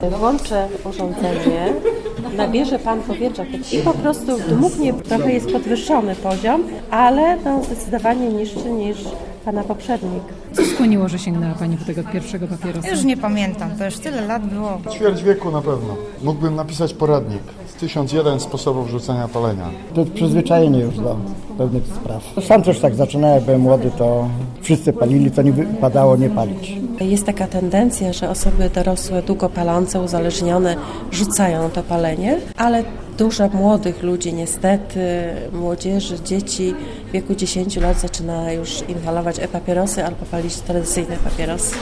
Włączę urządzenie, nabierze Pan powietrza i po prostu dmuchnie, trochę jest podwyższony poziom, ale zdecydowanie niższy niż Pana poprzednik. Co skłoniło, że sięgnęła Pani po tego pierwszego papierosa? Już nie pamiętam, to już tyle lat było. Ćwierć wieku na pewno. Mógłbym napisać poradnik. 1001 sposobów rzucenia palenia. To przyzwyczajenie już do pewnych spraw. Sam też tak zaczynałem, jak byłem młody, to wszyscy palili, to nie wypadało nie palić. Jest taka tendencja, że osoby dorosłe, długo palące, uzależnione rzucają to palenie, ale dużo młodych ludzi niestety, młodzieży, dzieci w wieku 10 lat zaczyna już inhalować e-papierosy albo palić tradycyjne papierosy.